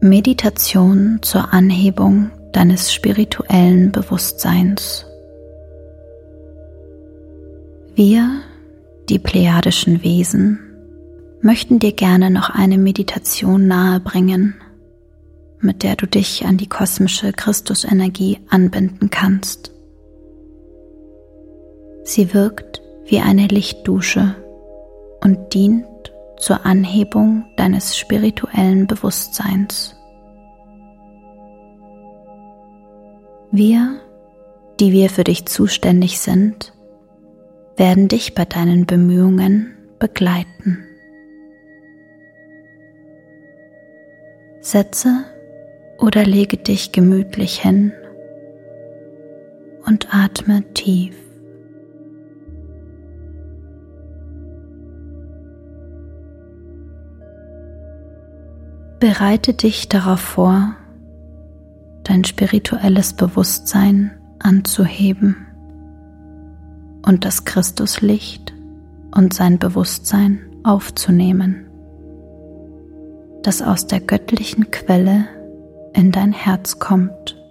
Meditation zur Anhebung deines spirituellen Bewusstseins. Wir, die plejadischen Wesen, möchten dir gerne noch eine Meditation nahebringen, mit der du dich an die kosmische Christusenergie anbinden kannst. Sie wirkt wie eine Lichtdusche und dient zur Anhebung deines spirituellen Bewusstseins. Wir, die wir für dich zuständig sind, werden dich bei deinen Bemühungen begleiten. Setze oder lege dich gemütlich hin und atme tief. Bereite dich darauf vor, dein spirituelles Bewusstsein anzuheben und das Christuslicht und sein Bewusstsein aufzunehmen, das aus der göttlichen Quelle in dein Herz kommt.